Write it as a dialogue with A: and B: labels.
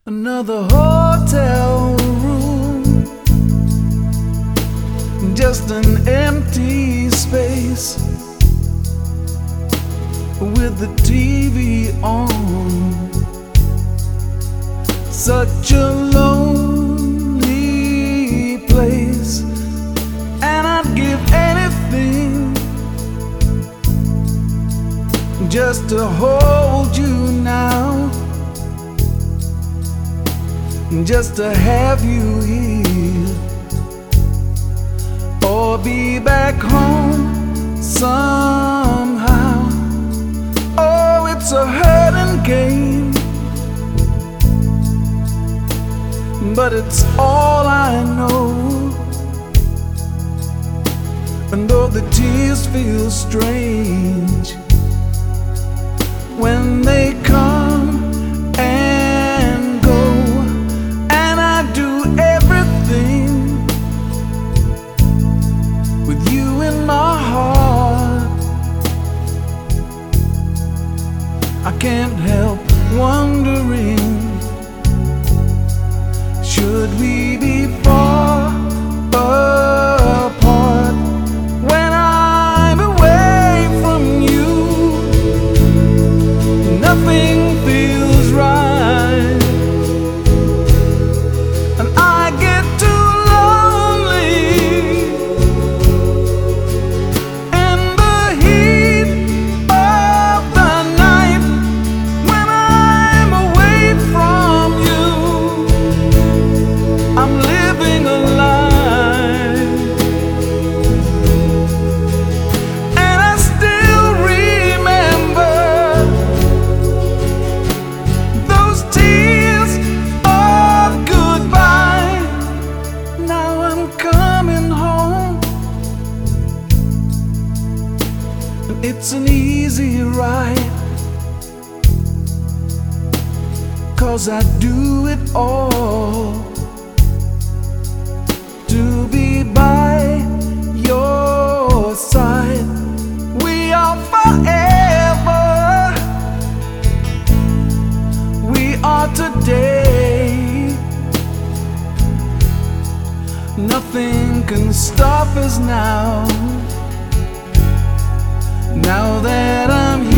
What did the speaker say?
A: Another hotel room, just an empty space with the TV on. Such a lonely place, and I'd give anything just to hold you now, just to have you here, or be back home somehow. Oh, it's a hurting game, but it's all I know. And though the tears feel strange when they come and go, and I do everything with you in my heart, I can't help wondering, should we be far apart when I'm away from you? Nothing feels right, and I get too lonely in the heat of the night when I'm away from you. I'm living a lie, and I still remember those tears of goodbye. Now I'm coming home, and it's an easy ride, 'cause I do it all to be by your side. We are forever, we are today. Nothing can stop us now, now that I'm